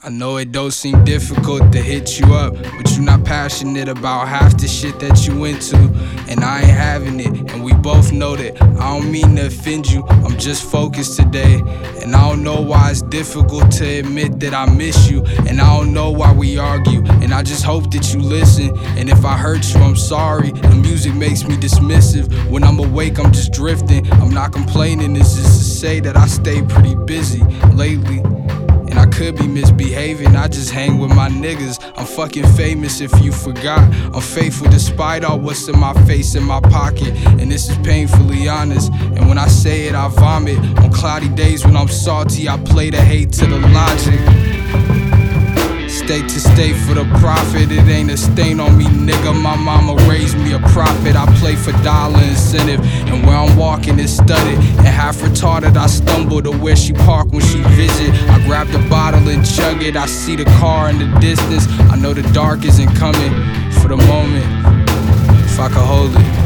I know it don't seem difficult to hit you up, but you're not passionate about half the shit that you into, and I ain't having it, and we both know that. I don't mean to offend you, I'm just focused today, and I don't know why it's difficult to admit that I miss you, and I don't know why we argue, and I just hope that you listen, and if I hurt you, I'm sorry. The music makes me dismissive. When I'm awake, I'm just drifting. I'm not complaining, it's just to say that I stay pretty busy lately. And I could be misbehaving, I just hang with my niggas. I'm fucking famous if you forgot. I'm faithful despite all what's in my face, in my pocket. And this is painfully honest. And when I say it, I vomit. On cloudy days when I'm salty, I play the hate to the logic. State to state for the profit, it ain't a stain on me, nigga. My mama raised me a prophet. I play for dollar incentive, and where I'm walking is studded. And half retarded, I stumble to where she park when she visit. I grab the bottle and chug it. I see the car in the distance. I know the dark isn't coming. For the moment, if I could hold it.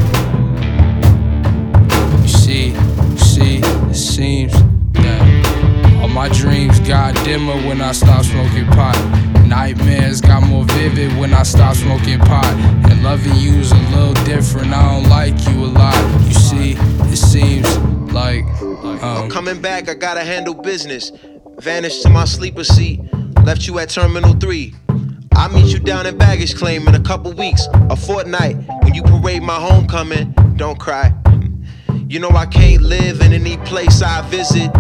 You see, it seems that all my dreams got dimmer when I stopped smoking pot. Nightmares got more vivid when I stopped smoking pot. And loving you's a little different, I don't like you a lot. You see, it seems like I'm coming back, I gotta handle business. Vanished to my sleeper seat, left you at Terminal 3. I'll meet you down in baggage claim in a couple weeks, a fortnight. When you parade my homecoming, don't cry. You know I can't live in any place I visit.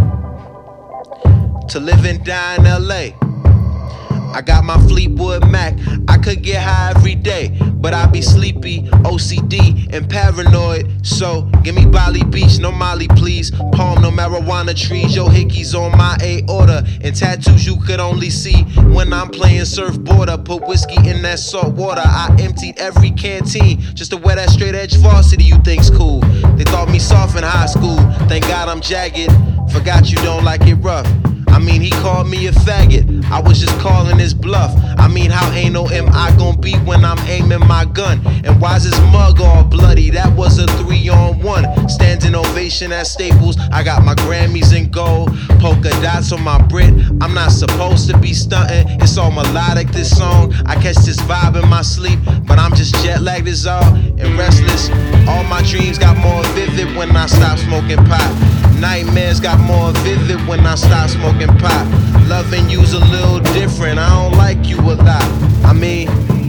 To live and die in LA, I got my Fleetwood Mac. I could get high every day, but I be sleepy, OCD, and paranoid. So give me Bali Beach, no Molly please. Palm, no marijuana trees. Yo, hickeys on my aorta, and tattoos you could only see when I'm playing surfboarder. Put whiskey in that salt water. I emptied every canteen just to wear that straight edge varsity you think's cool. They thought me soft in high school. Thank God I'm jagged. Forgot you don't like it rough. I mean, he called me a faggot. I was just calling his bluff. I mean, how anal am I gon' be when I'm aiming my gun? And why's his mug all bloody? That was a 3-on-1. Standing ovation at Staples. I got my Grammys in gold. Polka dots on my Brit. I'm not supposed to be stunting. It's all melodic, this song. I catch this vibe in my sleep, but I'm just jet lagged as all and restless. All my dreams got more vivid when I stop smoking pot. Nightmares got more vivid when I stop smoking pot. Loving you's a little different, I don't like you a lot. I mean,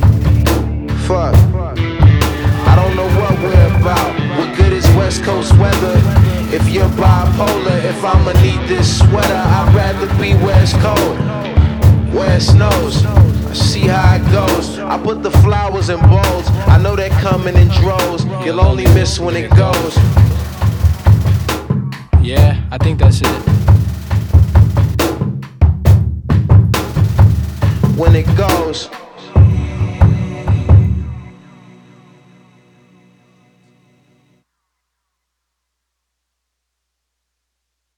fuck, I don't know what we're about. What good is West Coast weather if you're bipolar? If I'ma need this sweater, I'd rather be where it's cold, where it snows. I see how it goes. I put the flowers in bowls. I know they're coming in droves. You'll only miss when it goes. Yeah, I think that's it.